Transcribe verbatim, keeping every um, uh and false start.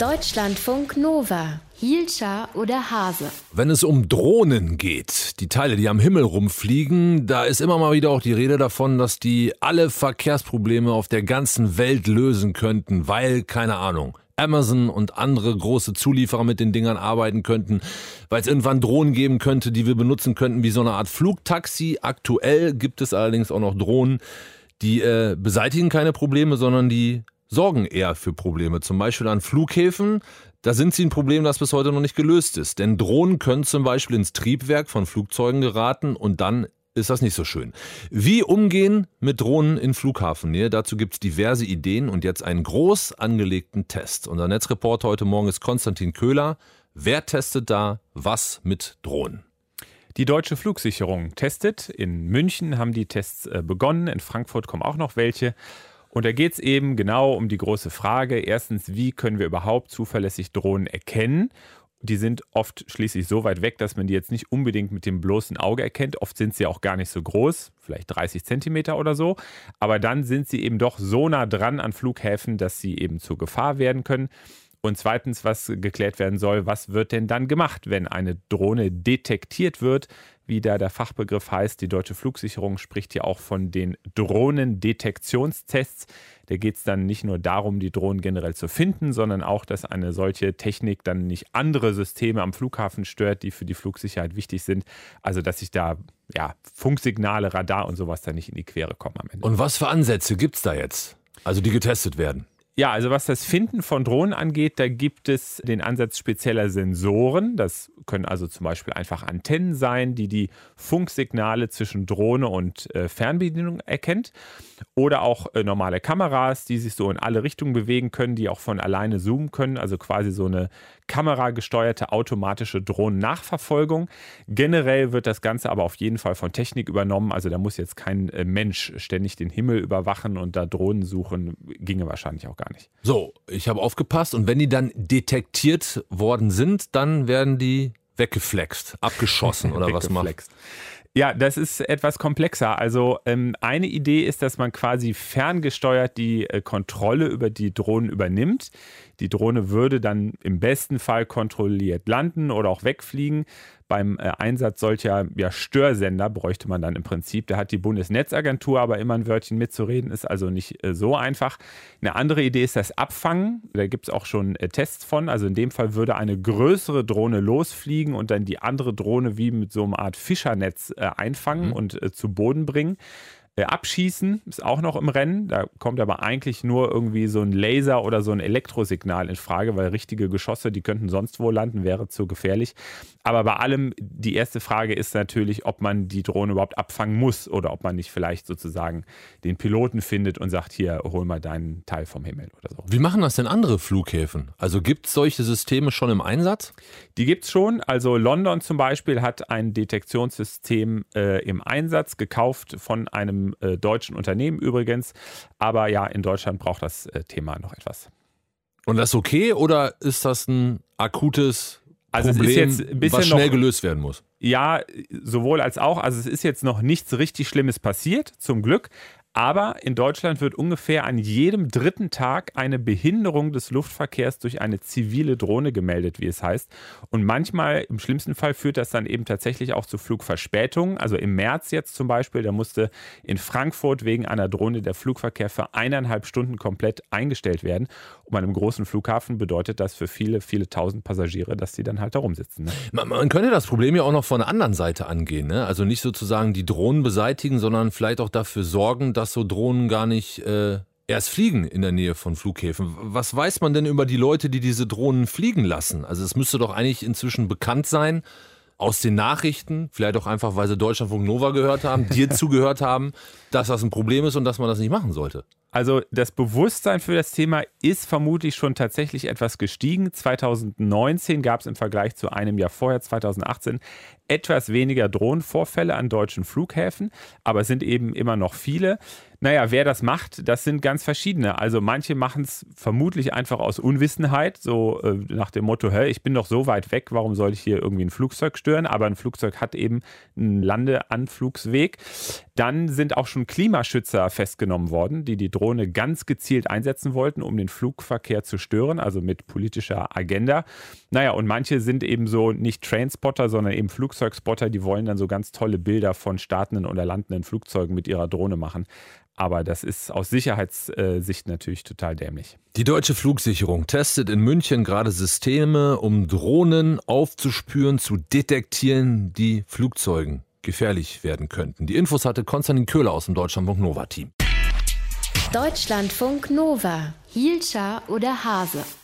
Deutschlandfunk Nova. Hielscher oder Hase? Wenn es um Drohnen geht, die Teile, die am Himmel rumfliegen, da ist immer mal wieder auch die Rede davon, dass die alle Verkehrsprobleme auf der ganzen Welt lösen könnten, weil, keine Ahnung, Amazon und andere große Zulieferer mit den Dingern arbeiten könnten, weil es irgendwann Drohnen geben könnte, die wir benutzen könnten wie so eine Art Flugtaxi. Aktuell gibt es allerdings auch noch Drohnen, die äh, beseitigen keine Probleme, sondern die sorgen eher für Probleme. Zum Beispiel an Flughäfen, da sind sie ein Problem, das bis heute noch nicht gelöst ist. Denn Drohnen können zum Beispiel ins Triebwerk von Flugzeugen geraten und dann ist das nicht so schön. Wie umgehen mit Drohnen in Flughafennähe? Dazu gibt es diverse Ideen und jetzt einen groß angelegten Test. Unser Netzreporter heute Morgen ist Konstantin Köhler. Wer testet da was mit Drohnen? Die Deutsche Flugsicherung testet. In München haben die Tests begonnen. In Frankfurt kommen auch noch welche. Und da geht es eben genau um die große Frage. Erstens, wie können wir überhaupt zuverlässig Drohnen erkennen? Die sind oft schließlich so weit weg, dass man die jetzt nicht unbedingt mit dem bloßen Auge erkennt. Oft sind sie auch gar nicht so groß, vielleicht dreißig Zentimeter oder so. Aber dann sind sie eben doch so nah dran an Flughäfen, dass sie eben zur Gefahr werden können. Und zweitens, was geklärt werden soll, was wird denn dann gemacht, wenn eine Drohne detektiert wird? Wie da der Fachbegriff heißt, die Deutsche Flugsicherung spricht ja auch von den Drohnendetektionstests. Da geht es dann nicht nur darum, die Drohnen generell zu finden, sondern auch, dass eine solche Technik dann nicht andere Systeme am Flughafen stört, die für die Flugsicherheit wichtig sind. Also, dass sich da ja, Funksignale, Radar und sowas dann nicht in die Quere kommen am Ende. Und was für Ansätze gibt es da jetzt, also die getestet werden? Ja, also was das Finden von Drohnen angeht, da gibt es den Ansatz spezieller Sensoren. Das können also zum Beispiel einfach Antennen sein, die die Funksignale zwischen Drohne und äh, Fernbedienung erkennt. Oder auch äh, normale Kameras, die sich so in alle Richtungen bewegen können, die auch von alleine zoomen können. Also quasi so eine kameragesteuerte automatische Drohnennachverfolgung. Generell wird das Ganze aber auf jeden Fall von Technik übernommen. Also da muss jetzt kein äh, Mensch ständig den Himmel überwachen und da Drohnen suchen. Ginge wahrscheinlich auch gar nicht. So, ich habe aufgepasst und wenn die dann detektiert worden sind, dann werden die weggeflext, abgeschossen oder was macht? Ja, das ist etwas komplexer. Also ähm, eine Idee ist, dass man quasi ferngesteuert die äh, Kontrolle über die Drohnen übernimmt. Die Drohne würde dann im besten Fall kontrolliert landen oder auch wegfliegen. Beim äh, Einsatz solcher ja, Störsender bräuchte man dann im Prinzip. Da hat die Bundesnetzagentur aber immer ein Wörtchen mitzureden, ist also nicht äh, so einfach. Eine andere Idee ist das Abfangen. Da gibt es auch schon äh, Tests von. Also in dem Fall würde eine größere Drohne losfliegen und dann die andere Drohne wie mit so einer Art Fischernetz äh, einfangen mhm. und äh, zu Boden bringen. Äh, abschießen ist auch noch im Rennen. Da kommt aber eigentlich nur irgendwie so ein Laser oder so ein Elektrosignal in Frage, weil richtige Geschosse, die könnten sonst wo landen, wäre zu gefährlich. Aber bei allem, die erste Frage ist natürlich, ob man die Drohne überhaupt abfangen muss oder ob man nicht vielleicht sozusagen den Piloten findet und sagt, hier, hol mal deinen Teil vom Himmel oder so. Wie machen das denn andere Flughäfen? Also gibt es solche Systeme schon im Einsatz? Die gibt es schon. Also London zum Beispiel hat ein Detektionssystem äh, im Einsatz, gekauft von einem Äh, deutschen Unternehmen übrigens. Aber ja, in Deutschland braucht das äh, Thema noch etwas. Und das ist okay oder ist das ein akutes also Problem, es ist jetzt ein bisschen was schnell noch, gelöst werden muss? Ja, sowohl als auch. Also es ist jetzt noch nichts richtig Schlimmes passiert, zum Glück. Aber in Deutschland wird ungefähr an jedem dritten Tag eine Behinderung des Luftverkehrs durch eine zivile Drohne gemeldet, wie es heißt. Und manchmal, im schlimmsten Fall, führt das dann eben tatsächlich auch zu Flugverspätungen. Also im März jetzt zum Beispiel, da musste in Frankfurt wegen einer Drohne der Flugverkehr für eineinhalb Stunden komplett eingestellt werden. Und an einem großen Flughafen bedeutet das für viele, viele tausend Passagiere, dass die dann halt da rumsitzen. Ne? Man, man könnte das Problem ja auch noch von der anderen Seite angehen. Ne? Also nicht sozusagen die Drohnen beseitigen, sondern vielleicht auch dafür sorgen, dass dass so Drohnen gar nicht äh, erst fliegen in der Nähe von Flughäfen. Was weiß man denn über die Leute, die diese Drohnen fliegen lassen? Also es müsste doch eigentlich inzwischen bekannt sein, aus den Nachrichten, vielleicht auch einfach, weil sie Deutschlandfunk Nova gehört haben, dir zugehört haben, dass das ein Problem ist und dass man das nicht machen sollte. Also das Bewusstsein für das Thema ist vermutlich schon tatsächlich etwas gestiegen. zwanzig neunzehn gab es im Vergleich zu einem Jahr vorher, zwanzig achtzehn, etwas weniger Drohnenvorfälle an deutschen Flughäfen, aber es sind eben immer noch viele. Naja, wer das macht, das sind ganz verschiedene. Also manche machen es vermutlich einfach aus Unwissenheit, so äh, nach dem Motto, hey, ich bin doch so weit weg, warum soll ich hier irgendwie ein Flugzeug stören? Aber ein Flugzeug hat eben einen Landeanflugsweg. Dann sind auch schon Klimaschützer festgenommen worden, die die Drohne ganz gezielt einsetzen wollten, um den Flugverkehr zu stören, also mit politischer Agenda. Naja, und manche sind eben so nicht Trainspotter, sondern eben Flugzeugspotter, die wollen dann so ganz tolle Bilder von startenden oder landenden Flugzeugen mit ihrer Drohne machen. Aber das ist aus Sicherheitssicht natürlich total dämlich. Die Deutsche Flugsicherung testet in München gerade Systeme, um Drohnen aufzuspüren, zu detektieren, die Flugzeugen gefährlich werden könnten. Die Infos hatte Konstantin Köhler aus dem Deutschlandfunk Nova Team. Deutschlandfunk Nova. Hielscher oder Hase?